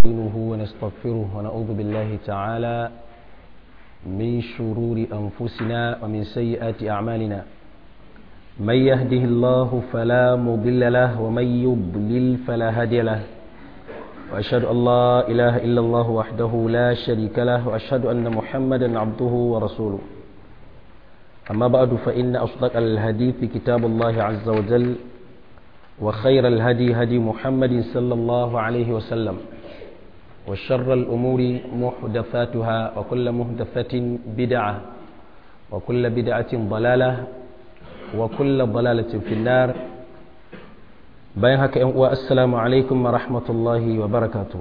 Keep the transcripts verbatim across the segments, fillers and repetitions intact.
نستعينه ونستغفره ونعوذ بالله تعالى من شرور أنفسنا ومن سيئات أعمالنا من يهده الله فلا مضل له ومن يضلل فلا هادي له وأشهد أن لا إله إلا الله وحده لا شريك له وأشهد أن محمدا عبده ورسوله أما بعد فإن أصدق الحديث كتاب الله عز وجل وخير الهدي هدي محمد صلى الله عليه وسلم وشر الأمور محدثاتها وكل محدثة بدعة وكل بدعة ضلالة وكل ضلالة في النار bayan haka ‘yan uwa assalamu alaikum wa rahmatullahi wa barakatu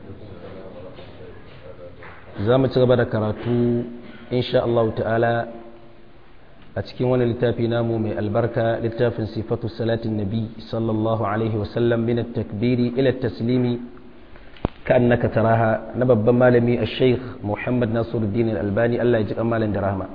za mu ci gaba da karatu insha Allah ta'ala a cikin wani littafi namu mai albarka littafin sifatu salatin nabi sallallahu alaihi wasallam min at-takbiri ila at-taslimi ka'annaka taraha na babban malami al-sheikh Muhammad Nasiruddin al-Albani Allah ya ji kamalan da rahama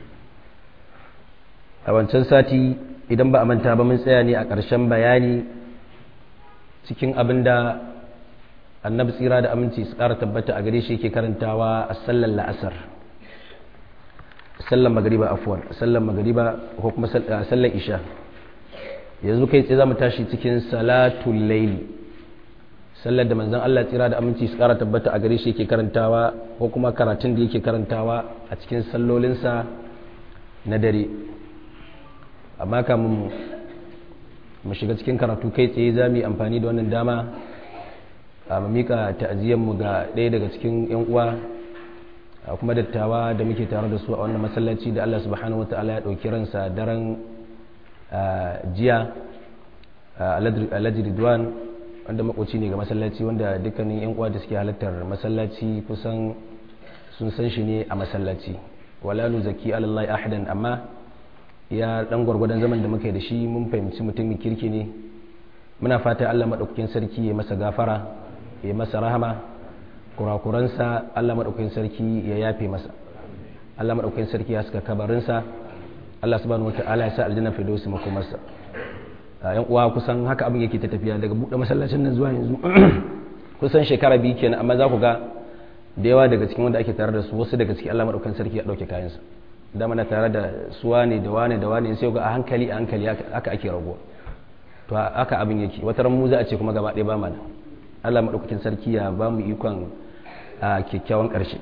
a wancan sati idan ba a manta ba mun tsaya ne a ƙarshen bayani cikin abin da annabi tsira da aminci su ƙara tabbata a gare shi yake karantawa a sallar la'asar sallar magariba afuwan sallar magariba ko kuma sallar isha yanzu kai tsaye za mu tashi cikin salatul laili sallar da manzon Allah tsira da aminci su ƙara tabbata a gare shi yake karantawa ko kuma karatun da yake karantawa a cikin sallolinsa na dare amma kamun mu shiga cikin karatu kai tsaye za mu yi amfani da wannan dama a mamika ta'aziyyarmu ga ɗaya daga cikin 'yan uwa kuma dattawa da muke tare da su a wannan masallaci da Allah subhanahu wata'ala ya ɗauki ransa daren jiya alhaji ridwan wanda makoci ne ga masallaci wanda dukkanin 'yan uwa da suke halartar masallaci kusan sun san shi ne a masallaci wala nuzaki alallahi ahadan amma ya dan gwargwadon zaman da muka yi da shi mun fahimci mutumin kirki ne muna fata Allah madaukakin sarki ya masa gafara ya masa rahama kurakuransa Allah madaukakin sarki ya yafe masa Allah madaukakin sarki ya saka kabarinsa Allah subhanahu wataala ya sa aljanna firdausi makomarsa yan uwa kusan haka abin yake ta tafiya daga buɗe masallacin nan zuwa yanzu kusan shekara biyu kenan amma za ku ga da yawa daga cikin wanda ake tare da su wasu daga cikin Allah madaukakin sarki ya dauke kayansa da mana tare da suwa ne da wane da wane sai ga a hankali a hankali aka ake raguwa to aka abin yake wata ran mu za a ce kuma gaba ɗaya ba mana Allah madaukakin sarki ya ba mu ikon a kyakkyawan ƙarshe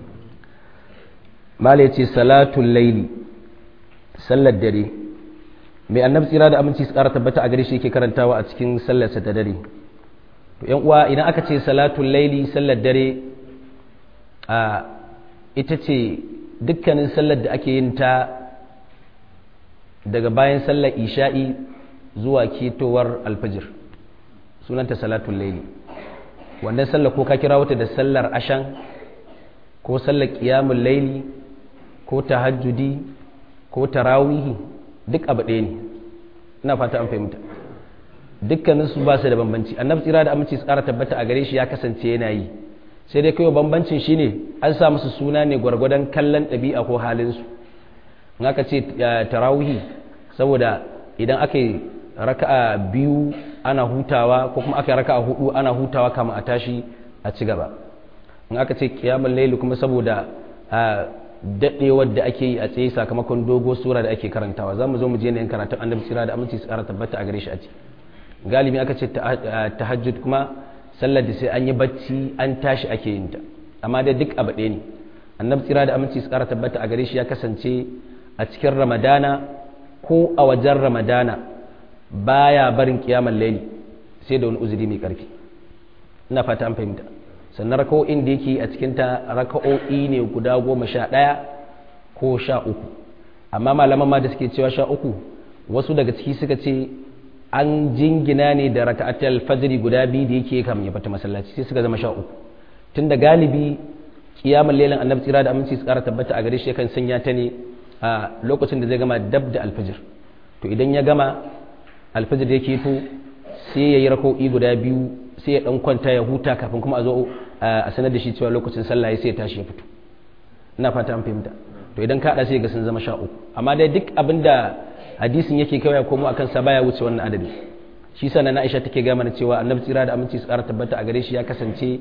mala yace salatul laili sallar dare mai annabi tsira da aminci su ƙara tabbata a gare shi yake karantawa a cikin sallarsa ta dare to yan uwa idan aka ce salatul laili sallar dare a ita ce dukkanin sallar da ake yin ta daga bayan sallar isha'i zuwa ketowar alfajir sunanta salatul laili wannan sallar ko ka kira wata da sallar ashan ko sallar qiyamul laili ko tahajjudi ko tarawihi duk abu ɗaya ne ina fata an fahimta dukkanin su ba su da bambanci annabi tsira da aminci su ƙara tabbata a gare shi ya kasance yana yi sai dai kawai bambancin shine an sa musu suna ne gwargwadon kallon ɗabi'a ko halinsu in aka ce tarawihi saboda idan aka yi raka'a biyu ana hutawa ko kuma aka yi raka'a hudu ana hutawa kama a tashi a ci gaba in aka ce kiyamul layl kuma saboda daɗewar da ake yi a tsaye sakamakon dogo sura da ake karantawa za mu zo mu je ne karatun annabi tsira da aminci su ƙara tabbata a gare shi a ci galibi aka ce tahajjud kuma sallar da sai an yi bacci an tashi ake yin ta amma dai duk abu ɗaya ne annabi tsira da aminci su ƙara tabbata a gare shi ya kasance a cikin ramadana ko a wajen ramadana baya barin kiyamar laili sai da wani uzuri mai ƙarfi ina fata an fahimta sannan raka'o'in da yake a cikin ta raka'o'i ne guda goma sha ɗaya ko sha uku amma malaman ma da suke cewa sha uku wasu daga ciki suka ce an jingina ne da raka'atul fajri guda biyu da yake kam ya fita masallaci sai suka zama sha uku tunda galibi kiyamul lailin annabi tsira da aminci su ƙara tabbata a gare shi yakan sanya ta ne a lokacin da zai gama dab da alfajir to idan ya gama alfajir da yake to sai yayi raka'o'i guda biyu sai ya dan kwanta ya huta kafin kuma a zo a sanar da shi cewa lokacin sallah sai ya tashi ya fito ina fata an fahimta to idan ka hada sai ga sun zama sha uku amma dai duk abinda hadisin yake kawai komo akan sa baya wuce wannan adadi shi sana na Aisha take ga mana cewa annabi tsira da aminci su ƙara tabbata a gare shi ya kasance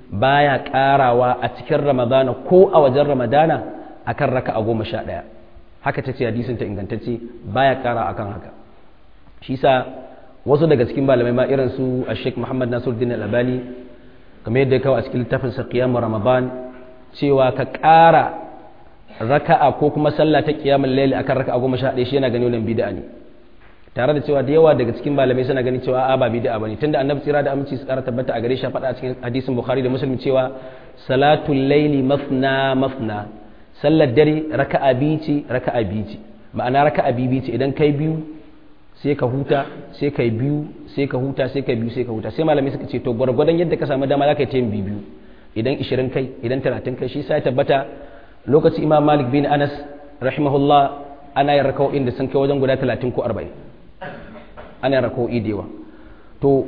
baya karawa a cikin ramadana ko a wajen ramadana akan raka'a goma sha ɗaya haka ta ce hadisin ta ingantacce baya kara akan haka shi sa wasu daga cikin malamai ma irin su Sheikh Muhammad Nasiruddin Al-Albani kamar yadda ya kawo a cikin littafin sa Qiyam Ramadan cewa ka kara raka'a ko kuma sallah ta qiyamul layl akan raka'a goma sha ɗaya shi yana gani wannan bid'a ne tare da cewa da yawa daga cikin malamai suna ganin cewa a ba bid'a bane tunda annabi tsira da aminci su kara tabbata a gare shi faɗa a cikin hadisin Bukhari da Muslim cewa salatul layli mafna mafna sallar dare raka'a biyu ce raka'a biyu ce ma'ana raka'a biyu ce idan kai biyu sai ka huta sai kai biyu sai ka huta sai kai biyu sai ka huta sai malamai suka ce to gwargwadon yadda ka samu dama za ka yi ta yin biyu biyu idan ishirin kai idan talatin kai shi sai tabbata lokacin Imam Malik bin Anas rahimahullah ana yin raka'o'in da sun kai wajen guda talatin ko arba'in ana yin raka'o'i da yawa to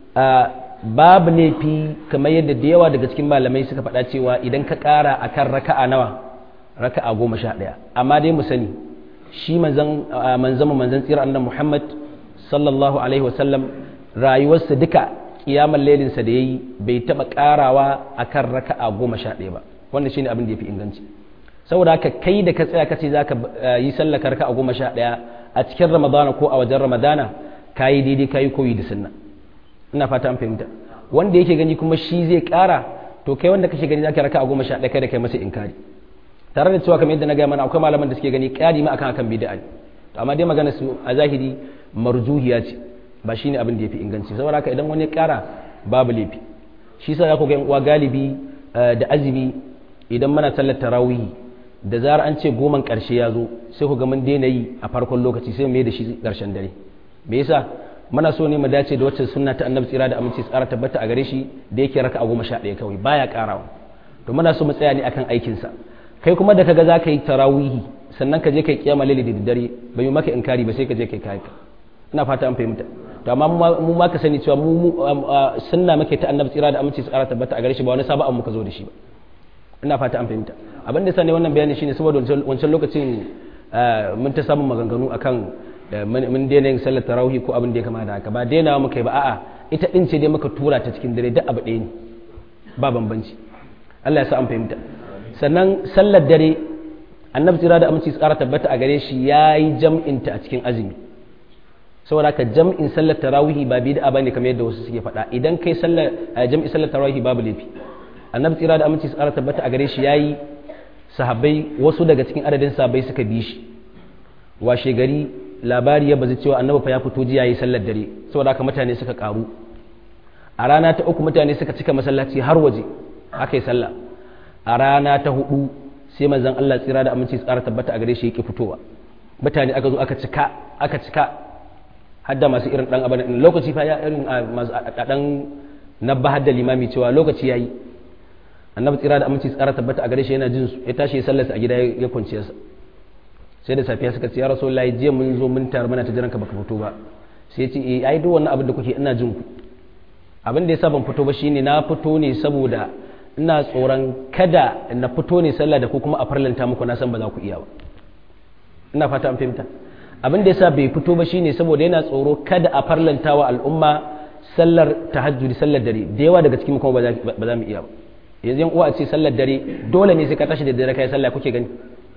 babu laifi kamar yadda da yawa daga cikin malamai suka faɗa cewa idan ka ƙara akan raka'a nawa raka'a goma sha ɗaya amma dai mu sani shi manzan manzan manzan tsira annabi Muhammad sallallahu alaihi wasallam rayuwarsa duka kiyamar lailin sa da yayi bai taba karawa akan raka'a goma sha ɗaya ba wannan shine abin da yafi inganci saboda haka kai da ka tsaya kace zaka yi sallar raka'a goma sha ɗaya a cikin Ramadana ko a wajen Ramadana kayi daidai kayi koyi da sunna ina fata an fahimta wanda yake gani kuma shi zai kara to kai wanda kake gani zaka raka'a goma sha ɗaya kai da kai masa inkari tare da cewa kamar yadda na gaya mana akwai malaman da suke gani ƙari ma akan akan bid'a ne amma dai magana su a zahiri marjuhiya ce ba shine abin da yafi inganci saboda haka idan wani ya ƙara babu laifi shi yasa za ku ga uwa galibi da azumi idan muna sallar tarawih da zarar an ce goman ƙarshe ya zo sai ku ga mun daina yi a farkon lokaci sai mu mai da shi ƙarshen dare me yasa muna so ne mu dace da wacce sunna ta annabi tsira da aminci tsara tabbata a gare shi da yake raka'a goma sha ɗaya kawai baya ƙarawa to muna so mu tsaya ne akan aikinsa kai kuma da kaga za ka yi tarawihi sannan ka je kai kiyama laili da daddare bai maka inkari ba sai ka je kai kai ina fata an fahimta to amma mu ma ka sani cewa mu sunna muke ta annabi tsira da aminci tsara tabbata a gare shi ba wani sabon muka zo da shi ba ina fata an fahimta abin da yasa ne wannan bayani shine saboda wancan lokacin mun ta samun maganganu akan mun daina yin sallar tarawih ko abin da ya kama da haka ba daina muka yi ba a'a ita din ce dai muka tura ta cikin dare duk abu ɗaya ne ba bambanci Allah ya sa an fahimta sannan sallar dare annabi tsira da aminci tsara tabbata a gare shi yayi jam'inta a cikin azumi saboda haka jam'in sallar tarawih ba bid'a bane kamar yadda wasu suke faɗa idan kai sallar jam'in sallar tarawih babu laifi annabi tsira da aminci tsara tabbata a gare shi yayi sahabbai wasu daga cikin adadin sahabbai suka bi shi washe gari labari ya bazu cewa annabi fa ya fito jiya yayi sallar dare saboda haka mutane suka karu a rana ta uku mutane suka cika masallaci har waje aka yi sallah a rana ta hudu sai manzon Allah tsira da aminci tsara tabbata a gare shi yake fitowa mutane aka zo aka cika aka cika hadda masu irin dan abin lokaci fa ya irin masu dan nabba hadda limami cewa lokaci yayi annabi tsira da aminci tsara tabbata a gare shi yana jin su ya tashi sallarsa a gida ya kwance sa sai da safiya suka ce ya rasulullahi jiya mun zo mun tar mana ta jiran ka baka fito ba sai ya ce eh ai duk wannan abin da kuke ina jin ku abin da yasa ban fito ba shine na fito ne saboda ina tsoron kada na fito ne sallah da ku kuma a farlanta muku na san ba za ku iya ba ina fata an fahimta abin da yasa bai fito ba shine saboda yana tsoro kada a farlanta wa al'umma sallar tahajjudi sallar dare da yawa daga cikin kuma ba za mu iya ba yanzu yan uwa a ce sallar dare dole ne sai ka tashi da dare kai sallah kuke gani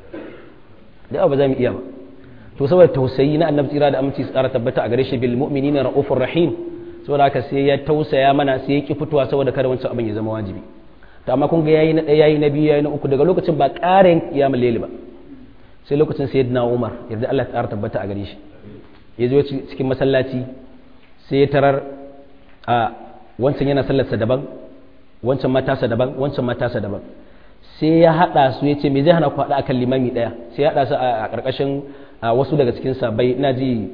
da ba za mu iya ba to saboda tausayi na annabi tsira da aminci tsara tabbata a gare shi bil mu'minina raufur rahim saboda haka sai ya tausaya mana sai ya ki fitowa saboda kada wancan abin ya zama wajibi to amma kun ga yayi na ɗaya yayi na biyu yayi na uku daga lokacin ba ƙarin kiyamul layli ba sai lokacin sayyidina Umar yarda Allah ta tabbata a gare shi ya zo cikin masallaci sai ya tarar a wancan yana sallarsa daban wancan matasa daban wancan matasa daban sai ya hada su ya ce me zai hana ku hada akan limami daya sai ya hada su a karkashin wasu daga cikin sabai ina ji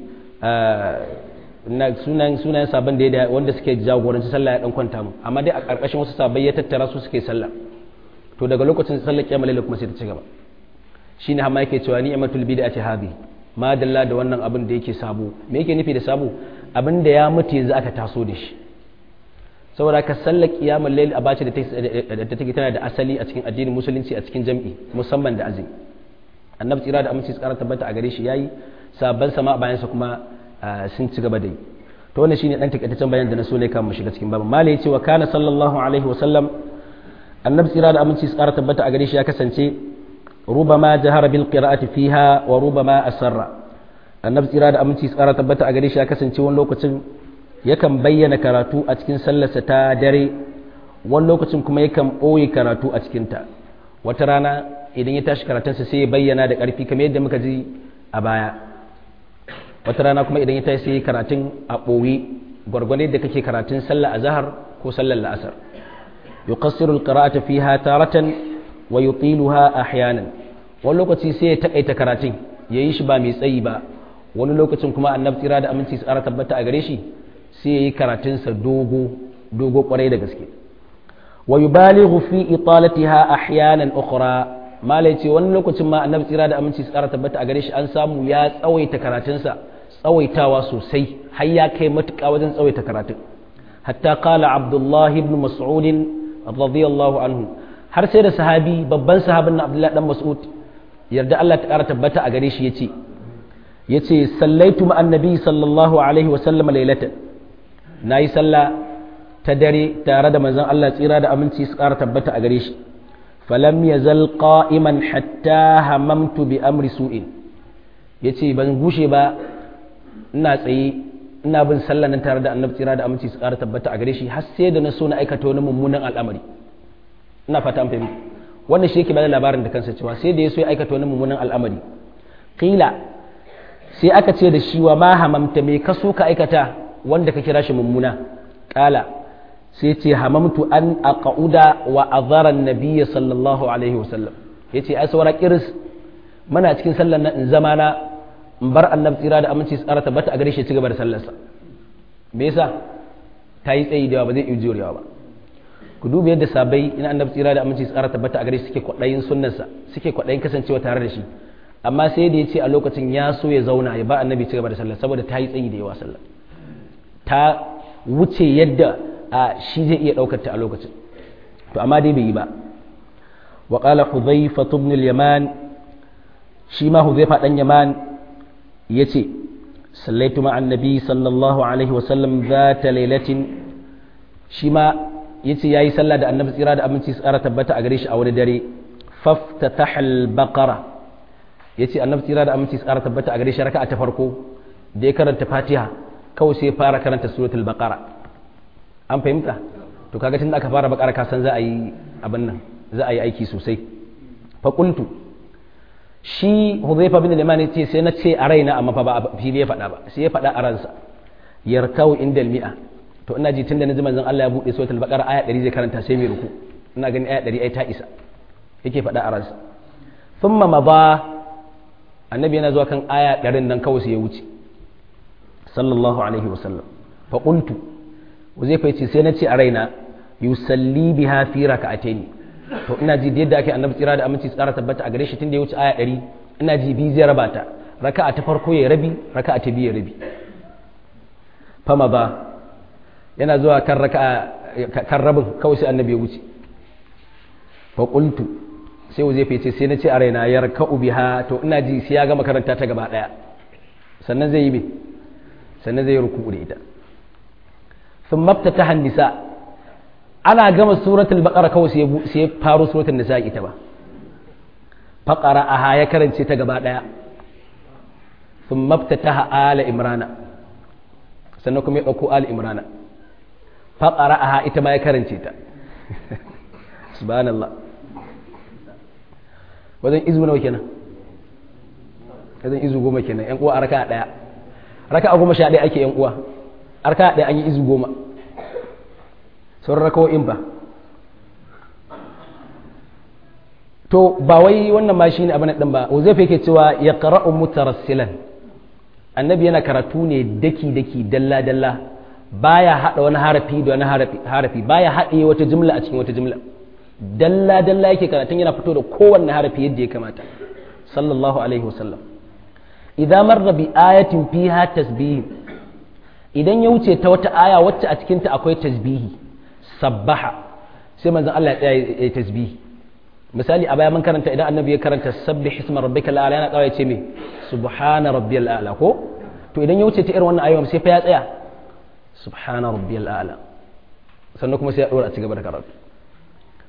na sunan sunayen sabon da wanda suke jagoranci sallah ya dan kwanta mu amma dai a karkashin wasu sabai ya tattara su suke sallah to daga lokacin sallar kiyama laila kuma sai ta ci gaba shine har ma yake cewa ni'matul bid'ati hadi ma dalla da wannan abin da yake sabo me yake nufi da sabo abin da ya mutu yanzu aka taso da shi saboda ka sallar kiyamul layl a bace da take tana da asali a cikin addinin musulunci a cikin jam'i musamman da azumi annabi tsira da aminci tsara tabbata a gare shi yayi sabban sama bayan sa kuma sun ci gaba da yi to wannan shine dan takaitaccen bayanin da na so ne kan mu shiga cikin babu mali yace wa kana sallallahu alaihi wa sallam annabi tsira da aminci su ƙara tabbata a gare shi ya kasance rubama jahara bil qira'ati fiha wa rubama asarra annabi tsira da aminci su ƙara tabbata a gare shi ya kasance wani lokacin yakan bayyana karatu a cikin sallarsa ta dare wani lokacin kuma yakan ɓoye karatu a cikinta wata rana idan ya tashi karatunsa sai ya bayyana da ƙarfi kamar yadda muka ji a baya wata rana kuma idan ya tashi sai karatun a ɓoye gwargwade da kake karatun sallar azhar ko sallar la'asar yuqassiru alqira'ata fiha taratan wa yutiluha ahyanan wani lokaci sai ya takaita karatun yayi shi ba mai tsayi ba wani lokacin kuma annabi tsira da aminci su ƙara tabbata a gare shi sai yayi karatunsa dogo dogo kwarai da gaske wa yubalighu fi italatiha ahyanan ukhra malai ce wani lokacin ma annabi tsira da aminci su ƙara tabbata a gare shi an samu ya tsawaita karatunsa tsawaitawa sosai har ya kai matuƙa wajen tsawaita karatun hatta qala abdullahi ibn mas'ud radiyallahu anhu har sai da sahabi babban sahabin abdullahi dan mas'ud yarda Allah ta ƙara tabbata a gare shi yace yace sallaitu ma'an nabi sallallahu alaihi wa sallam laylatan nayi sallah ta dare tare da manzon Allah tsira da aminci su ƙara tabbata a gare shi falam yazal qa'iman hatta hamamtu bi amri su'in yace ban gushe ba ina tsaye ina bin sallah nan tare da annabi tsira da aminci su ƙara tabbata a gare shi har sai da na so na aikata wani mummunan al'amari ina fata an fahimta wannan shi yake bada labarin da kansa cewa sai da ya so ya aikata wani mummunan al'amari qila sai aka ce da shi wa ma hamamta me ka so ka aikata wanda ka kira shi mummuna qala sai ce hamamtu an aqauda wa azara an-nabiy sallallahu alaihi wasallam yace ai saura kiris muna cikin sallar nan in zama na in bar annabi tsira da aminci tsara tabbata a gare shi ci gaba da sallarsa me yasa ta yi tsayi da ba zai iya jurewa ba ku duba yadda sabai ina annabi tsira da aminci tsara tabbata a gare shi suke kwadayin sunnarsa suke kwadayin kasancewa tare da shi amma sai da ya ce a lokacin ya so ya zauna ya ba annabi ci gaba da sallar saboda ta yi tsayi da yawa sallar ta wuce yadda a shi zai iya daukar ta a lokacin to amma dai bai yi ba wa qala hudhayfa ibn al-yaman shi ma hudhayfa dan yaman yace sallaitu ma annabi sallallahu alaihi wasallam zata lailatin shi ma yace yayi sallah da annabi tsira da aminci tsara tabbata a gare shi a wani dare faftataha al-baqara yace annabi tsira da aminci tsara tabbata a gare shi raka'a ta farko da ya karanta fatiha kawai sai fara karanta suratul baqara an fahimta to kaga tunda aka fara baqara ka san za a yi abin nan za a yi aiki sosai fa qultu shi Hudhayfa bin al-Yaman yace sai na ce a raina amma fa ba fili ya faɗa ba sai ya faɗa a ransa yarkau indal mi'a to ina ji tunda naji manzon Allah ya bude suratul baqara aya ɗari zai karanta sai mai ruku ina ganin aya ɗari ai ta isa yake faɗa a ransa thumma madha annabi yana zuwa kan aya ɗarin nan kawai sai ya wuce sallallahu alaihi wasallam fa qultu Hudhayfa yace sai na ce a raina yusalli biha fi raka'atayn to ina ji yadda ake annabi tsira da aminci tsara tabbata a gare shi tunda ya wuce aya ɗari ina ji bi zai raba ta raka'a ta farko ya rabi raka'a ta biyu ya rabi fama ba yana zuwa kan raka'a kan rabin kawai sai annabi ya wuce fa qultu sai zai fice sai na ce a raina ya raka'u biha to ina ji sai ya gama karanta ta gaba daya sannan zai yi me sannan zai ruku'u da ita thumma ftataha an-nisa ana gama suratul baqara kawai sai ya faro suratul nisa ita ba faqara aha ya karance ta gaba daya thumma ftataha ala imrana sannan kuma ya dauko ala imrana faqara aha ita ma ya karance ta subhanallah wajen izu nawa kenan wajen izu goma kenan yan uwa a raka'a daya raka'a goma sha daya ake yan uwa raka'a daya an yi izu goma sauran rakawo'in ba to ba wai wannan ma shine abin din ba Uzaifa yake cewa ya qara'u mutarassilan annabi yana karatu ne daki daki dalla dalla baya hada wani harafi da wani harafi harafi baya hade wata jumla a cikin wata jumla dalla dalla yake karatun yana fito da kowanne harafi yadda ya kamata sallallahu alaihi wasallam idan marra bi ayatin fiha tasbih idan ya wuce ta wata aya wacce a cikin ta akwai tasbihi sabbaha sai manzon Allah ya tsaya ya tasbihi misali a baya mun karanta idan annabi ya karanta sabbih isma rabbikal a'la yana kawai ce me subhana rabbiyal a'la ko to idan ya wuce ta irin wannan ayoyin sai fa ya tsaya subhana rabbiyal a'la sannan kuma sai ya dora a cigaba da karatu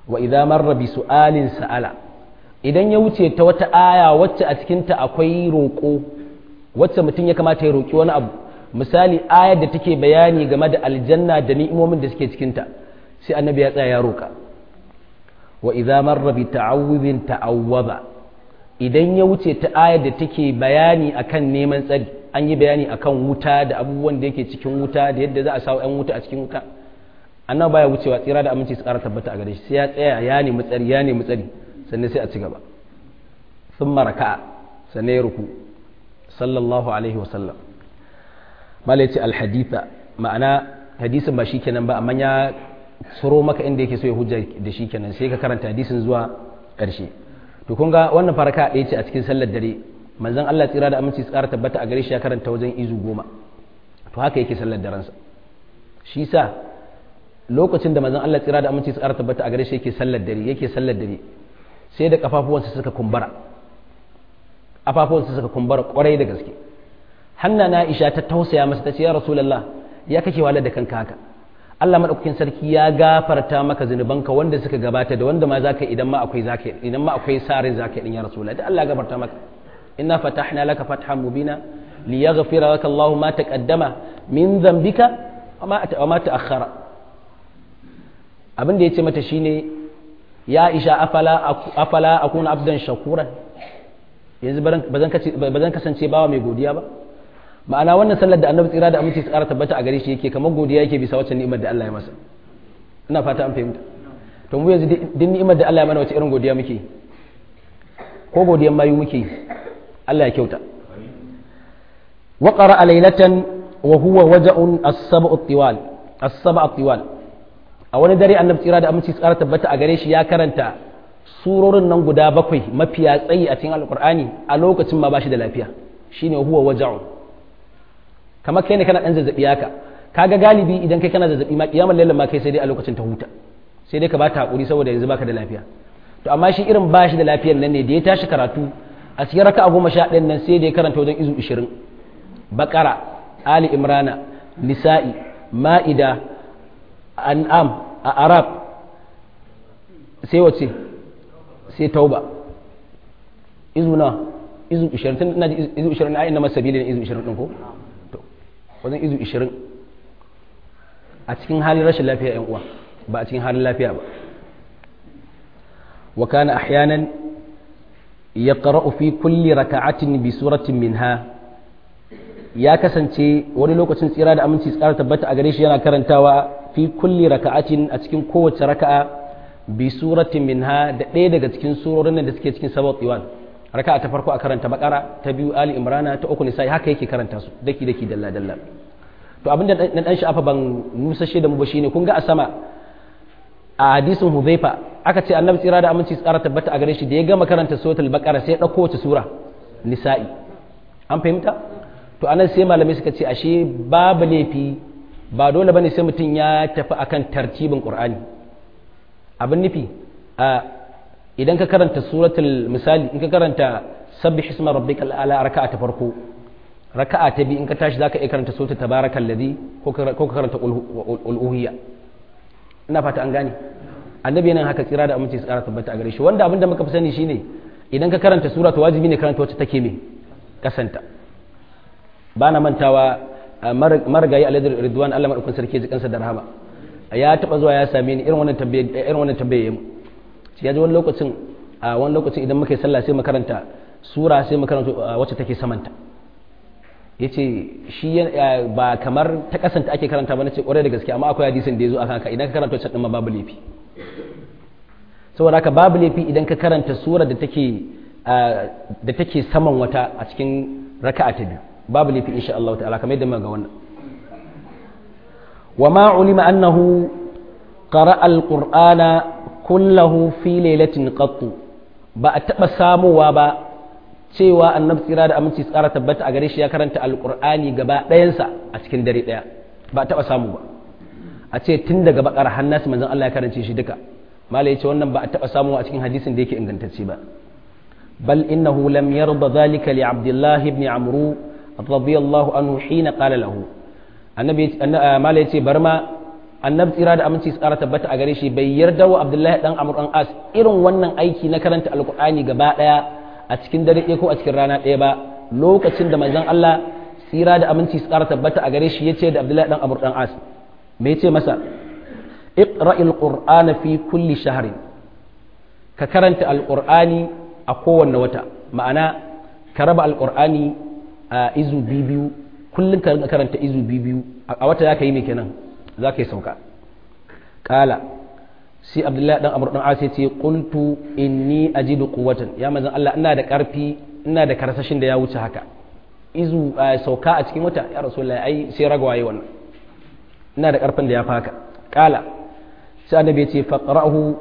wa idza marra bi su'alin sa'ala idan ya wuce ta wata aya wacce a cikin ta akwai roƙo wacce mutum ya kamata ya roƙi wani abu misali ayar da take bayani game da aljanna da ni'imomin da suke cikin ta sai annabi ya tsaya ya roƙa wa idza marra bi ta'awudhin ta'awwada idan ya wuce ta ayar da take bayani akan neman tsari an yi bayani akan wuta da abubuwan da yake cikin wuta da yadda za a sawo 'yan wuta a cikin wuta annabi baya wucewa tsira da aminci su ƙara tabbata a gare shi sai ya tsaya ya nemi tsari ya nemi tsari sannan sai a ci gaba thumma raka'a sannan ya ruku sallallahu alaihi wa sallam malai ce alhaditha ma'ana hadisin ba shikenan ba amma ya tsoro maka inda yake so ya hujja da shi kenan sai ka karanta hadisin zuwa ƙarshe to kun ga wannan faraka ɗaya ce a cikin sallar dare manzon Allah tsira da aminci su ƙara tabbata a gare shi ya karanta wajen izu goma to haka yake sallar darensa shi sa lokacin da manzon Allah tsira da aminci su ƙara tabbata a gare shi yake sallar dare yake sallar dare sai da kafafuwansa suka kumbura kafafuwansa suka kumbura kwarai da gaske hanna na Aisha ta tausaya masa ta ce ya rasulullah ya kake walar da kanka haka Allah madaukakin sarki ya gafarta maka zunubanka wanda suka gabata da wanda ma zaka idan ma akwai zaka idan ma akwai sarin zaka din ya rasulullah da Allah ya gafarta maka inna fatahna laka fathan mubina liyaghfira laka Allah ma taqaddama min dhanbika wa ma ta'akhkhara abin da yace mata shine ya Aisha afala afala akuna abdan shakuran yanzu bazan kasance bawa mai godiya ba ma'ana wannan sallar da annabi tsira da aminci su ƙara tabbata a gare shi yake kamar godiya yake bisa wacce ni'imar da Allah ya masa ina fata an fahimta to mu yanzu din ni'imar da Allah ya mana wace irin godiya muke ko godiyan mayu muke Allah ya kyauta wa qara'a laylatan wa huwa waja'un as-sab'u tiwal as-sab'u tiwal a wani dare annabi tsira da aminci su ƙara tabbata a gare shi ya karanta surorin nan guda bakwai mafiya tsayi a cikin alqur'ani a lokacin ma bashi da lafiya shine huwa waja'un kamar kai ne kana dan zazzabi haka kaga galibi idan kai kana zazzabi ma kiyamar lailan ma kai sai dai a lokacin ta huta sai dai ka bata hakuri saboda yanzu baka da lafiya to amma shi irin bashi da lafiyar nan ne da ya tashi karatu a cikin raka'a goma sha ɗayan nan sai da ya karanta wajen izu ishirin baqara ali imrana nisa'i ma'ida an'am a arab sai wace sai tauba izu na izu ishirin tun ina ji izu ishirin na inna masabili ne izu ishirin din ko wajen izu ishirin a cikin halin rashin lafiya yan uwa ba a cikin halin lafiya ba wa kana ahyanan yaqra'u fi kulli raka'atin bi suratin minha ya kasance wani lokacin tsira da aminci tsara tabbata a gare shi yana karantawa fi kulli raka'atin a cikin kowace raka'a bi suratin minha da ɗaya daga cikin surorin da suke cikin sabab diwan raka'a ta farko a karanta bakara ta biyu ali imrana ta uku nisa'i haka yake karanta su daki daki dalla dalla to abinda na dan sha'afa ban nusashe da mu ba shine kun ga a sama a hadisin huzaifa aka ce annabi tsira da aminci tsara tabbata a gare shi da ya gama karanta suratul baqara sai ya dauko wace sura nisa'i an fahimta to anan sai malamai suka ce ashe babu laifi ba dole bane sai mutum ya tafi akan tartibin qur'ani abin nufi a idan ka karanta suratul misali in ka karanta sabbih isma rabbikal a'la raka'a ta farko raka'a ta biyu in ka tashi zaka iya karanta suratul tabarakal ladhi ko ka karanta ul uhiyya ina fata an gane annabi nan haka tsira da aminci su kara tabbata a gare shi wanda abinda muka fi sani shine idan ka karanta sura to wajibi ne karanta wacce take me kasanta ba na mantawa marigayi alaihi ridwan Allah madaukakin sarki ji kansa da rahama ya taba zuwa ya same ni irin wannan tambaye irin wannan tambaye ya ji wani lokacin a wani lokacin idan muka yi sallah sai mu karanta sura sai mu karanta wacce take samanta yace shi ba kamar ta kasanta ake karanta ba nace kwarai da gaske amma akwai hadisin da yazo akan haka idan ka karanta wacce din ma babu laifi saboda haka babu laifi idan ka karanta sura da take da take saman wata a cikin raka'a ta biyu babu laifi insha Allah ta'ala kamar yadda muka ga wannan wa ma ulima annahu qara'a al-qur'ana kullahu fi lailatin qattu ba a taba samuwa ba cewa annabi tsira da aminci tsara tabbata a gare shi ya karanta alqur'ani gaba ɗayansa a cikin dare ɗaya ba a taba samu ba a ce tun daga bakar hannasi manzon Allah ya karance shi duka malai yace wannan ba a taba samuwa a cikin hadisin da yake ingantacce ba bal innahu lam yarda dhalika li abdullah ibn amru radiyallahu anhu hina qala lahu annabi malai yace bar ma annabi tsira da aminci su ƙara tabbata a gare shi bai yarda wa abdullahi dan amr dan as irin wannan aiki na karanta alqur'ani gaba daya a cikin dare ɗaya ko a cikin rana ɗaya ba lokacin da manzon Allah tsira da aminci su ƙara tabbata a gare shi yace da abdullahi dan amr dan as me yace masa iqra'il qur'ana fi kulli shahrin ka karanta alqur'ani a kowanne wata ma'ana ka raba alqur'ani a izu biyu kullum ka karanta izu biyu a wata zaka yi me kenan zaka yi sauka kala sai abdullahi dan amr dan as yace qultu inni ajidu quwwatan ya manzon Allah ina da karfi ina da karsashin da ya wuce haka izu sauka a cikin wata ya rasulullahi ai sai ragwaye wannan ina da karfin da ya faka kala sai annabi yace faqra'hu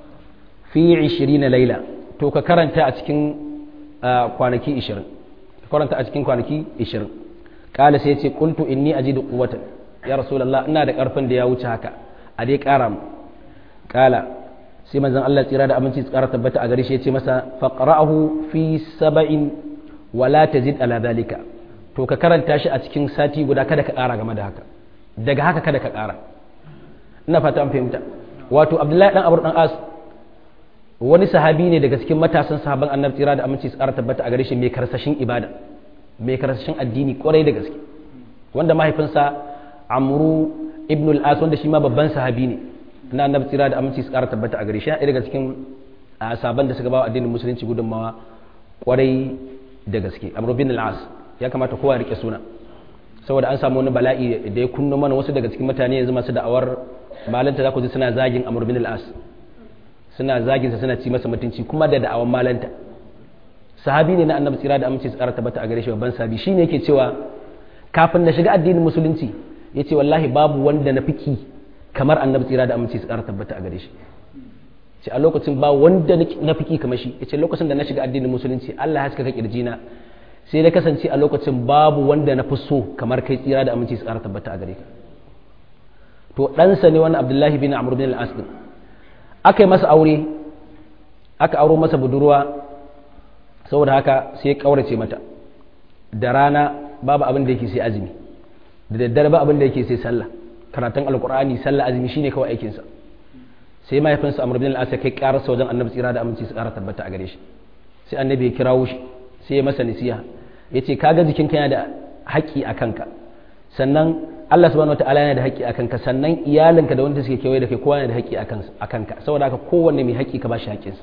fi ishirina laila to ka karanta a cikin kwanaki ishirin karanta a cikin kwanaki ishirin kala sai yace qultu inni ajidu quwwatan ya rasulullah ina da karfin da ya wuce haka a dai kara mu kala sai manzon Allah tsira da aminci tsara tabbata a gare shi yace masa faqra'ahu fi sab'in wa la tazid ala dhalika to ka karanta shi a cikin sati guda kada ka kara game da haka daga haka kada ka kara ina fata an fahimta wato Abdullahi dan Amr dan As wani sahabi ne daga cikin matasan sahaban Annabi tsira da aminci tsara tabbata a gare shi mai karsashin ibada mai karsashin addini kwarai da gaske wanda mahaifinsa Amru ibn al-As wanda shi ma babban sahabi ne na Annabi tsira da aminci tsara tabbata a gare shi ɗaya daga cikin sahaban da suka ba addinin musulunci gudunmawa kwarai da gaske Amru ibn al-As ya kamata kowa ya rike suna saboda an samu wani bala'i da ya kunno mana wasu daga cikin mutane yanzu masu da'awar malanta za ku ji suna zagin Amr bin al-As suna zagin sa suna ci masa mutunci kuma da da'awan malanta sahabi ne na Annabi tsira da aminci tsara tabbata a gare shi babban sahabi shine yake cewa kafin na shiga addinin musulunci yace wallahi babu wanda na fiki kamar Annabi tsira da aminci tsara tabbata a gare shi ce a lokacin ba wanda na fiki kamar shi yace lokacin da na shiga addinin musulunci Allah ya haska kirjina sai da kasance a lokacin babu wanda na fi so kamar kai tsira da aminci tsara tabbata a gare ka to ɗansa ne wani Abdullahi bin Amr bin al-As din aka yi masa aure aka auro masa budurwa saboda haka sai ya kaurace mata da rana babu abin da yake sai azumi da daddare ba abin da yake sai sallah karatun alqur'ani sallah azumi shine kawai aikin sa sai mahaifinsa Amr bin al-As kai karasa wajen Annabi tsira da aminci tsara tabbata a gare shi sai Annabi ya kirawo shi sai ya masa nasiha yace kaga jikinka yana da haƙƙi a kanka sannan Allah subhanahu wataala yana da haƙƙi a kanka sannan iyalinka da wanda suke kewaye da kai kowa yana da haƙƙi a kanka saboda haka kowanne mai haƙƙi ka ba shi haƙƙinsa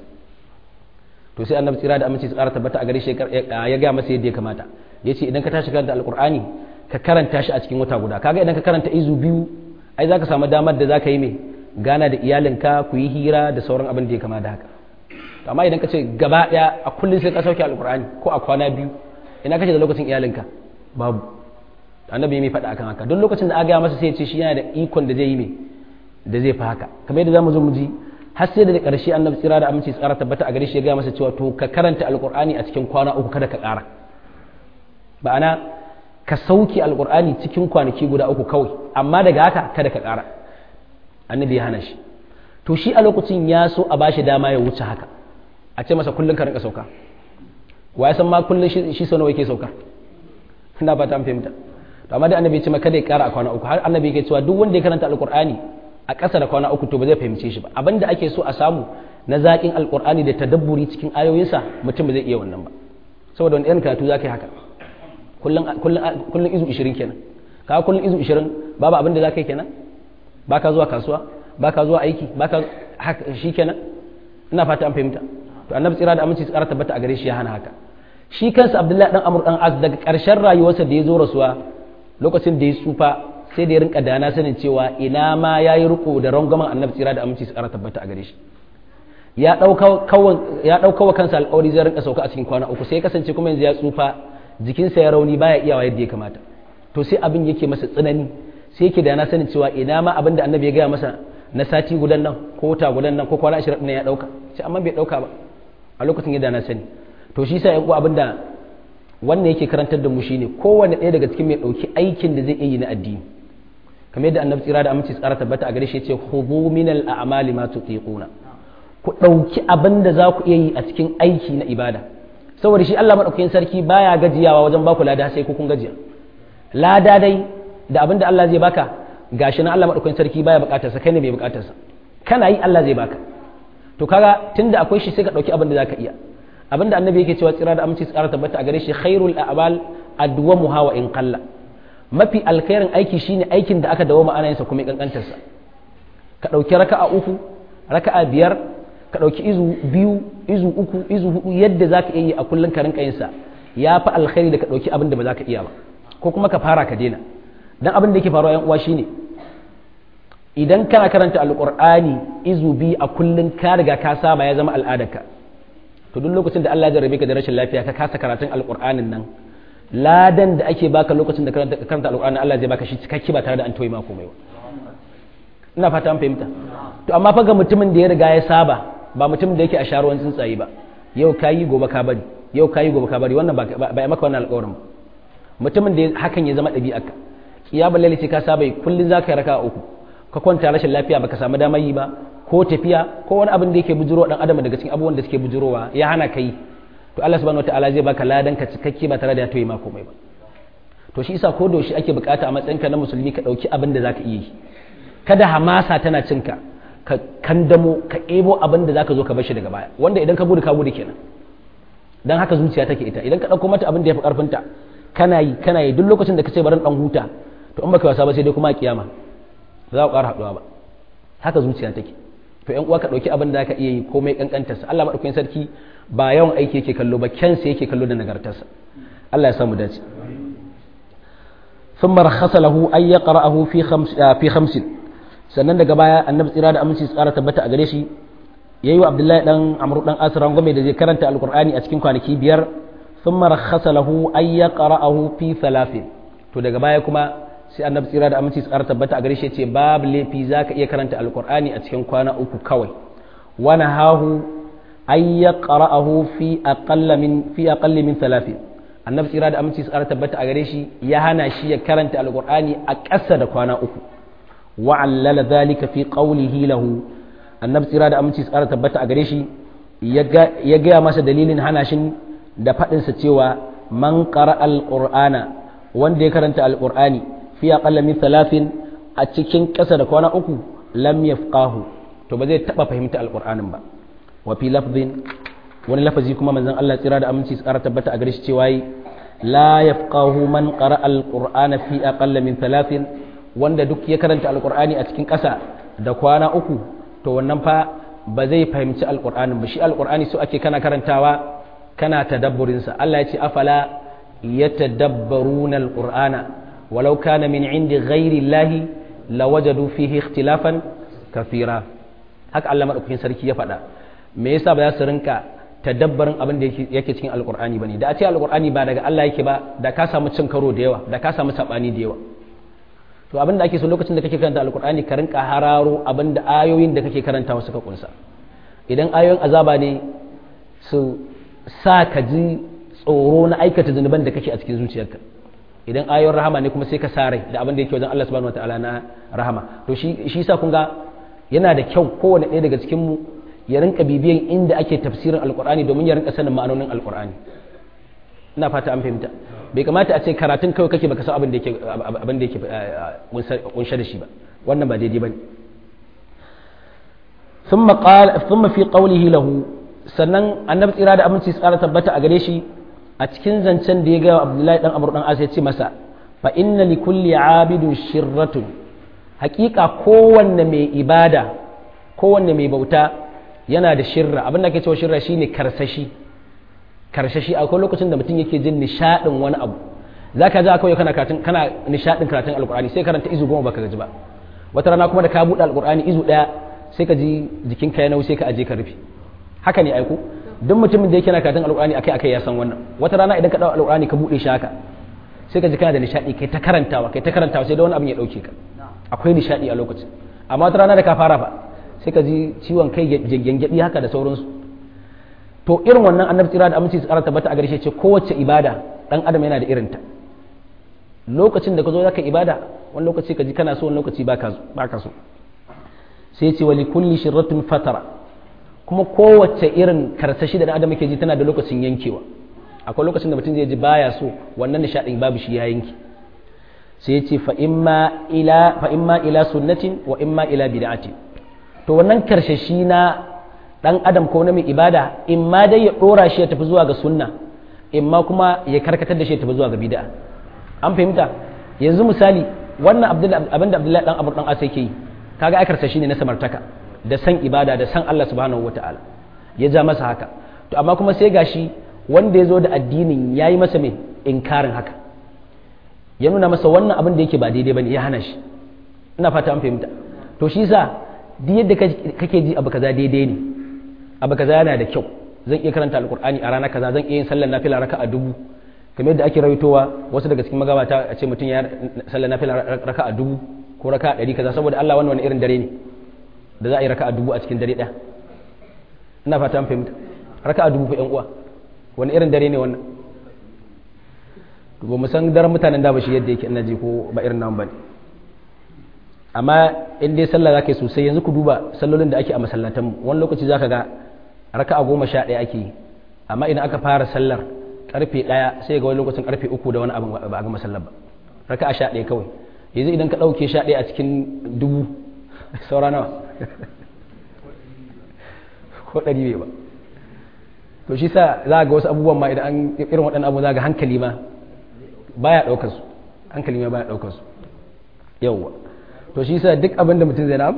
to sai Annabi tsira da aminci tsara tabbata a gare shi ya ga masa yadda ya kamata yace idan ka tashi karanta alqur'ani ka karanta shi a cikin wata guda kaga idan ka karanta izu biyu ai zaka samu damar da zaka yi mai gana da iyalinka ku yi hira da sauran abin da ya kama da haka amma idan ka ce gaba daya a kullum sai ka sauke alqur'ani ko a kwana biyu ina kace da lokacin iyalinka babu annabi mai faɗa akan haka don lokacin da aka gaya masa sai ya ce shi yana da ikon da zai yi mai da zai fa haka kamar yadda zamu zo mu ji har sai da ƙarshe annabi tsira da aminci tsara tabbata a gare shi ya gaya masa cewa to ka karanta alqur'ani a cikin kwana uku kada ka ƙara ma'ana ka sauke alqur'ani cikin kwanaki guda uku kawai amma daga haka kada ka ƙara annabi ya hana shi to shi a lokacin ya so a bashi dama ya wuce haka a ce masa kullun ka rinka sauka wa ya san ma kullun shi sau nawa yake sauka ina ba ta fahimta to amma dai annabi ya ce maka kada ya ƙara a kwana uku har annabi yake cewa duk wanda ya karanta alqur'ani a ƙasa da kwana uku to ba zai fahimce shi ba abinda ake so a samu na zaƙin alqur'ani da tadabburi cikin ayoyinsa mutum ba zai iya wannan ba saboda wani irin karatu zaka yi haka kullun kullun kullun izu ishirin kenan ka kullun izu ishirin babu abinda zaka yi kenan baka zuwa kasuwa baka zuwa aiki baka haka shikenan ina fata an fahimta to annabi tsira da aminci tsara tabbata a gare shi ya hana haka shi kansa Abdullahi dan Amr dan As daga ƙarshen rayuwarsa da ya zo rasuwa lokacin da ya tsufa sai da ya rinka dana sanin cewa ina ma yayi riko da rangwamen annabi tsira da aminci tsara tabbata a gare shi ya dauka kawan ya dauka wa kansa alƙawari zai rinka sauka a cikin kwana uku sai ya kasance kuma yanzu ya tsufa jikinsa ya rauni baya iyawa yadda ya kamata to sai abin yake masa tsanani sai yake dana sanin cewa ina ma abin da annabi ya gaya masa na sati gudan nan ko wata gudan nan ko kwana ashirin ya dauka sai amma bai dauka ba a lokacin ya dana sani to shi sa yanku abinda wannan yake karantar da mu shine kowanne ɗaya daga cikin mai ɗauki aikin da zai iya yi na addini kamar yadda annabi tsira da aminci tsara tabbata a gare shi yace khudhu min al a'mali ma tutiquna ku ɗauki abin da za ku iya yi a cikin aiki na ibada saboda shi Allah madaukakin sarki baya gajiyawa wajen baku lada sai ku kun gajiya lada dai da abin da Allah zai baka gashi na Allah madaukakin sarki baya bukatar sa kai ne mai bukatar sa kana yi Allah zai baka to kaga tunda akwai shi sai ka dauki abin da zaka iya abin da annabi yake cewa tsira da aminci tsara tabbata a gare shi khairul a'mal adwamuha wa in qalla mafi alkhairin aiki shine aikin da aka dawo ana yin sa kuma kankantar sa ka dauki raka'a uku raka'a biyar ka dauki izu biyu izu uku izu hudu yadda zaka iya yi a kullun ka rinka yin sa yafi alkhairi da ka dauki abin da ba zaka iya ba ko kuma ka fara ka daina dan abin da yake faruwa yan uwa shine idan kana karanta alqur'ani izu biyu a kullun ka riga ka saba ya zama al'adarka to duk lokacin da Allah ya jarrabe ka da rashin lafiya ka kasa karatun alqur'anin nan ladan da ake baka lokacin da karanta karanta alqur'ani Allah zai baka shi cikakke ba tare da an toyi ma komai ba ina fata an fahimta to amma fa ga mutumin da ya riga ya saba ba mutumin da yake a sharuwan tsuntsaye ba yau kayi gobe ka bari yau kayi gobe ka bari wannan ba ba ya maka wannan alƙawarin ba mutumin da hakan ya zama ɗabi'arka kiyamul laili ce ka saba kullun zaka yi raka'a uku ka kwanta rashin lafiya baka samu damar yi ba ko tafiya ko wani abin da yake bujuro dan adam daga cikin abubuwan da suke bujurowa ya hana kai to Allah subhanahu wataala zai baka ladan ka cikakke ba tare da ya toye ma komai ba to shi yasa ko da shi ake bukata a matsayin ka na musulmi ka dauki abin da zaka iya yi kada hamasa tana cinka ka kandamo ka ebo abin da zaka zo ka bar shi daga baya wanda idan ka gudu ka gudu kenan dan haka zuciya take ita idan ka dauko mata abin da yafi karfin ta kana yi kana yi duk lokacin da kace barin dan huta to in baka wasa ba sai dai kuma a kiyama za ku ƙara haduwa ba haka zuciya take to yan uwa ka dauki abin da zaka iya yi komai kankantarsa Allah madaukakin sarki ba yawan aiki yake kallo ba kyansa yake kallo da nagartarsa Allah ya samu dace thumma rakhasa lahu ay yaqra'ahu fi khams fi khams sannan daga baya annabi tsira da aminci tsara tabbata a gare shi yayi wa Abdullahi dan Amr dan Asran gome da zai karanta alqur'ani a cikin kwanaki biyar thumma rakhasa lahu ay yaqra'ahu fi thalathin to daga baya kuma sai annabi tsira da aminci tsara tabbata a gare shi ce babu laifi zaka iya karanta alqur'ani a cikin kwana uku kawai wa nahahu ay yaqra'ahu fi aqalla min fi aqalli min thalathin annabi tsira da aminci tsara tabbata a gare shi ya hana shi ya karanta alqur'ani a ƙasa da kwana uku wa allala dhalika fi qawlihi lahu annabi tsira da aminci tsara tabbata a gare shi ya gaya masa dalilin hana shi da faɗinsa cewa man qara'a alqur'ana wanda ya karanta alqur'ani fi aqalla min thalathin a cikin ƙasa da kwana uku lam yafqahu to ba zai taba fahimta alqur'anin ba wa fi lafdhin wani lafazi kuma manzon Allah tsira da aminci tsara tabbata a gare shi cewa la yafqahu man qara'a alqur'ana fi aqalla min thalathin wanda duk ya karanta alqur'ani a cikin ƙasa da kwana uku to wannan fa ba zai fahimci alqur'anin ba shi alqur'ani so ake kana karantawa kana tadabburin sa Allah ya ce afala yatadabbaruna alqur'ana walau kana min indi ghairi llahi lawajadu fihi ikhtilafan kathira haka Allah madaukakin sarki ya faɗa me yasa ba za su rinka tadabbarin abin da yake cikin alqur'ani bane da a ce alqur'ani ba daga Allah yake ba da ka samu cin karo da yawa da ka samu sabani da yawa to abin da ake so lokacin da kake karanta alqur'ani ka rinka hararo abin da ayoyin da kake karantawa suka kunsa idan ayoyin azaba ne su sa ka ji tsoro na aikata zunuban da kake a cikin zuciyarka idan ayoyin rahama ne kuma sai ka sare da abin da yake wajen Allah subhanahu wataala na rahama to shi shi yasa kun ga yana da kyau kowanne ɗaya daga cikin mu ya rinka bibiyan inda ake tafsirin alqur'ani domin ya rinka sanin ma'anonin alqur'ani ina fata an fahimta bai kamata a ce karatun kawai kake baka san abin da yake abin da yake kunshe da shi ba wannan ba daidai bane thumma qala thumma fi qawlihi lahu sannan annabi tsira da aminci tsara tabbata a gare shi a cikin zancen da ya ga Abdullahi dan Amr dan As ya ce masa fa inna li kulli abidin shirratun haƙiƙa kowanne mai ibada kowanne mai bauta yana da shirra abin da ake cewa shirra shine karsashi karsashi akwai lokacin da mutum yake jin nishadin wani abu zaka ji akwai kana karatun kana nishadin karatun alqur'ani sai karanta izu goma baka gaji ba wata rana kuma da ka buɗe alqur'ani izu daya sai ka ji jikinka ya nauyi sai ka aje ka rufe haka ne aiko duk mutumin da yake na karatun alqur'ani akai akai ya san wannan wata rana idan ka dawo alqur'ani ka bude shi haka sai ka ji kana da nishadi kai ta karantawa kai ta karantawa sai da wani abin ya dauke ka akwai nishadi a lokacin amma wata rana da ka fara fa sai ka ji ciwon kai gyangyaɗi haka da sauransu to irin wannan annabi tsira da aminci su ƙara tabbata a gare shi ce kowace ibada dan adam yana da irinta lokacin da ka zo zaka ibada wani lokaci ka ji kana so wani lokaci baka baka so sai ce wali kulli shirratun fatara kuma kowace irin karsashi da dan adam yake ji tana da lokacin yankewa akwai lokacin da mutum zai ji baya so wannan nishadin babu shi ya yanki sai ya ce fa imma ila fa imma ila sunnatin wa imma ila bid'atin to wannan karshashi na dan adam ko na mai ibada imma dai ya dora shi ya tafi zuwa ga sunna imma kuma ya karkatar da shi ya tafi zuwa ga bid'a an fahimta yanzu misali wannan abinda Abdullahi dan Abu dan Asa yake yi kaga ai karsashi ne na samartaka da san ibada da san Allah subhanahu wataala ya ja masa haka to amma kuma sai gashi wanda ya zo da addinin ya yi masa mai inkarin haka ya nuna masa wannan abin da yake ba daidai ba ne ya hana shi ina fata an fahimta to shi sa duk yadda kake ji abu kaza daidai ne abu kaza yana da kyau zan iya karanta alkur'ani a rana kaza zan iya yin sallar nafila raka a dubu kamar yadda ake rawaitowa wasu daga cikin magabata a ce mutum ya sallar nafila raka a dubu ko raka a ɗari kaza saboda Allah wannan wani irin dare ne da za a yi raka a dubu a cikin dare ɗaya ina fata an fahimta raka a dubu fa ƴan uwa wani irin dare ne wannan ba mu san daren mutanen da ba shi yadda yake ina ji ko ba irin nan ba ne amma in dai sallah zaka yi sosai yanzu ku duba sallolin da ake a masallatan wani lokaci zaka ga raka'a goma sha ɗaya ake yi amma idan aka fara sallar karfe ɗaya sai ga wani lokacin karfe uku da wani abin ba a ga masallar ba raka'a sha ɗaya kawai yanzu idan ka ɗauke sha ɗaya a cikin dubu saura nawa ko ɗari bai ba to shi sa za ga wasu abubuwan ma idan an irin waɗannan abu za ga hankali ma baya ɗaukar su hankali ma baya ɗaukar su yawwa to shi sa duk abin da mutum zai na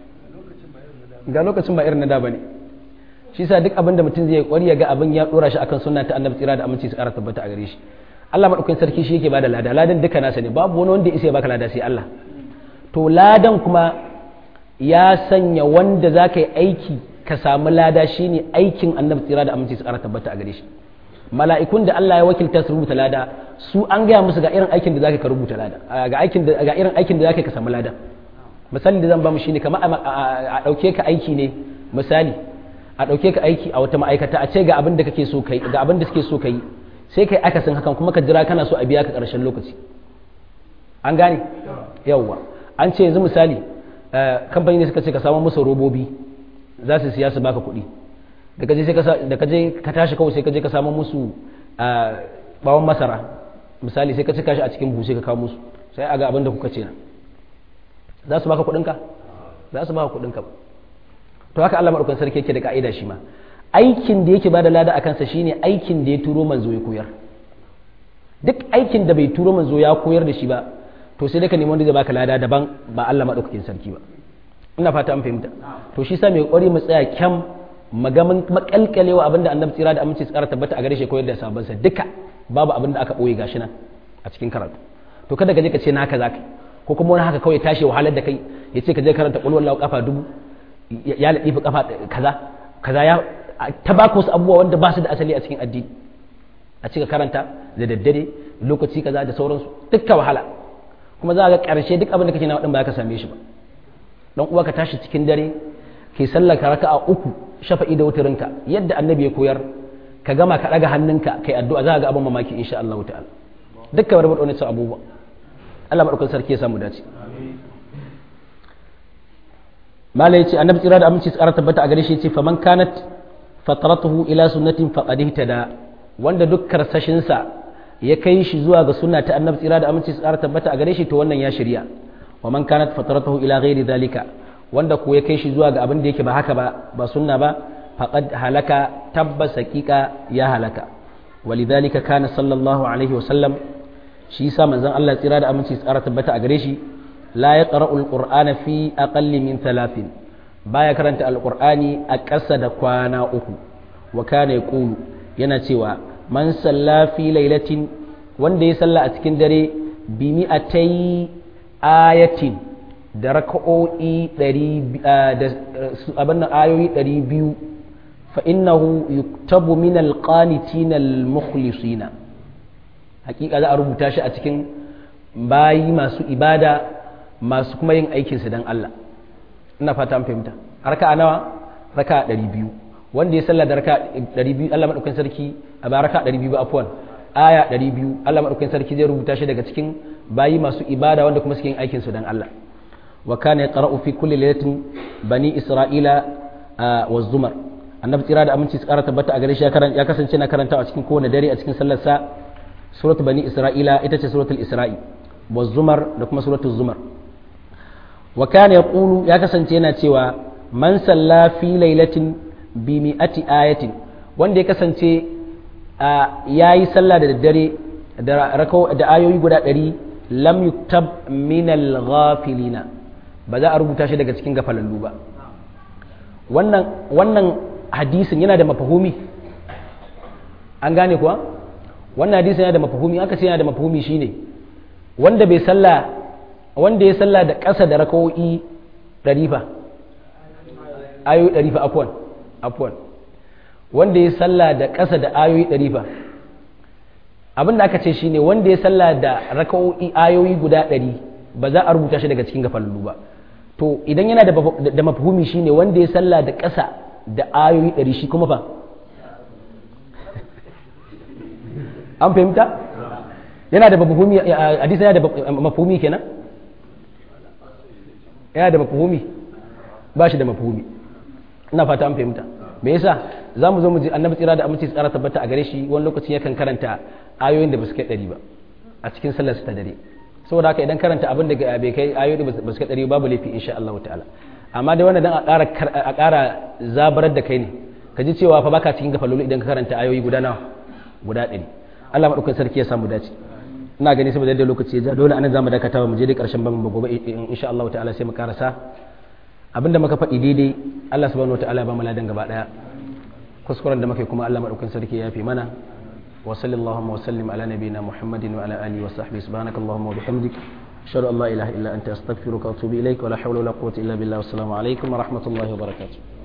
ga lokacin ba irin na da bane shi sa duk abin da mutum zai kwari ya ga abin ya dora shi akan sunna ta annabi tsira da aminci su ƙara tabbata a gare shi Allah madaukakin sarki shi yake bada lada ladan duka nasa ne babu wani wanda ya isa ya baka lada sai Allah to ladan kuma ya sanya wanda zaka yi aiki ka samu lada shine aikin annabi tsira da aminci su ƙara tabbata a gare shi mala'ikun da Allah ya wakilta su rubuta lada su an gaya musu ga irin aikin da zaka ka rubuta lada ga aikin da ga irin aikin da zaka ka samu lada misali da zan ba mu shine kamar a dauke ka aiki ne misali a dauke ka aiki a wata ma'aikata a ce ga abin da kake so kai ga abin da suke so kai sai kai akasin hakan kuma ka jira kana so a biya ka karshen lokaci an gane yawwa an ce yanzu misali kamfani ne suka ce ka samu musu robobi za su siya su baka kuɗi da kaje sai ka da kaje ka tashi kawai sai ka je ka samu musu bawon masara misali sai ka cika shi a cikin buhu sai ka kawo musu sai a ga abin da kuka ce na za su baka kuɗin ka za su baka kuɗin ka to haka Allah madaukakin sarki yake da ka'ida shi ma aikin da yake bada lada akan sa shine aikin da ya turo manzo ya koyar duk aikin da bai turo manzo ya koyar da shi ba to sai dai ka nemi wanda zai baka lada daban ba Allah madaukakin sarki ba ina fata an fahimta to shi sa mai kokari mu tsaya kyam magamin makalkalewa abinda annabi tsira da aminci tsara tabbata a gare shi koyar da sabon sa duka babu abin da aka boye gashi nan a cikin karatu to kada ka je ka ce na haka zaka ko kuma wani haka kawai tashi wahalar da kai ya ce ka je karanta qul wallahu kafa dubu ya ladifi kafa kaza kaza ya ta baka wasu abubuwa wanda ba su da asali a cikin addini a cika karanta da daddare lokaci kaza da sauransu dukka wahala kuma za ga karshe duk abin da kake na wadin ba ka same shi ba dan uwa ka tashi cikin dare kai sallar ka raka'a uku shafa'i da wutarinka yadda annabi ya koyar ka gama ka daga hannunka kai addu'a za ka ga abin mamaki insha Allah ta'ala dukkan wani wadda wani abubuwa Allah madaukakin sarki ya samu dace malai yace annabi tsira da aminci tsara tabbata a gare shi yace faman kanat fatratuhu ila sunnatin faqad ihtada wanda duk karsashin sa ya kai shi zuwa ga sunna ta annabi tsira da aminci tsara tabbata a gare shi to wannan ya shirya wa man kanat fatratuhu ila ghairi dhalika wanda ko ya kai shi zuwa ga abin da yake ba haka ba ba sunna ba faqad halaka tabbas haqiqa ya halaka walidhalika kana sallallahu alaihi wa sallam shi yasa manzon Allah tsira da aminci tsara tabbata a gare shi la yaqra'u alqur'ana fi aqalli min thalathin baya karanta alqur'ani a ƙasa da kwana uku wa kana yaqulu yana cewa man salla fi lailatin wanda ya salla a cikin dare bi mi'atai ayatin da raka'o'i abin ayoyi ɗari biyu fa innahu yuktabu min alqanitina almukhlisina hakika za a rubuta shi a cikin bayi masu ibada masu kuma yin aikin su dan Allah ina fata an fahimta raka'a nawa raka'a ɗari biyu wanda ya salla da raka'a ɗari biyu Allah madaukakin sarki a ba raka'a ɗari biyu ba afwan aya ɗari biyu Allah madaukakin sarki zai rubuta shi daga cikin bayi masu ibada wanda kuma suke yin aikin su dan Allah wa kana yaqra'u fi kulli laylatin bani isra'ila wa zumar annabi tsira da aminci tsara tabbata a gare shi ya kasance na karanta a cikin kowane dare a cikin sallar sa suratul bani isra'ila ita ce suratul isra'i wa zumar da kuma suratul zumar wa kana yaqulu ya kasance yana cewa man salla fi lailatin bi mi'ati ayatin wanda ya kasance yayi sallah da daddare da rakau da ayoyi guda ɗari lam yuktab min al-ghafilina ba za a rubuta shi daga cikin gafalallu ba wannan wannan hadisin yana da mafahumi an gane kuwa wannan hadisin yana da mafahumi aka ce yana da mafahumi shine wanda bai salla wanda ya salla da ƙasa da rakawoyi ɗari fa ayoyi ɗari fa afwan afwan wanda ya salla da ƙasa da ayoyi ɗari fa abin da aka ce shine wanda ya salla da rakawoyi ayoyi guda ɗari ba za a rubuta shi daga cikin gafalallu ba to idan yana da mafahumi shine wanda ya salla da ƙasa da ayoyi ɗari shi kuma fa an fahimta yana da mafahumi hadisi yana da mafahumi kenan yana da mafahumi ba shi da mafahumi ina fata an fahimta me yasa za mu zo mu ji annabi tsira da aminci tsara tabbata a gare shi wani lokacin yakan karanta ayoyin da ba su kai ɗari ba a cikin sallar ta dare saboda haka idan karanta abin da bai kai ayoyi da ba su kai ɗari babu laifi insha Allah ta'ala amma dai wannan dan a ƙara a ƙara zabarar da kai ne ka ji cewa fa baka cikin gafalolu idan ka karanta ayoyi guda nawa guda ɗari Allah madaukakin sarki ya samu dace ina gani saboda yadda lokaci ya ja dole anan zamu dakata mu je dai karshen ban ba gobe insha Allah ta'ala sai mu karasa abinda muka faɗi daidai Allah subhanahu wataala ba mu ladan gaba daya kuskuren da muke kuma Allah madaukakin sarki ya yafe mana wa sallallahu wa sallim ala nabiyyina muhammadin wa ala alihi wa sahbihi subhanakallahumma wa bihamdik ashhadu an la ilaha illa anta astaghfiruka wa atubu ilaik wa la hawla wa la quwwata illa billah wassalamu alaikum wa rahmatullahi wa barakatuh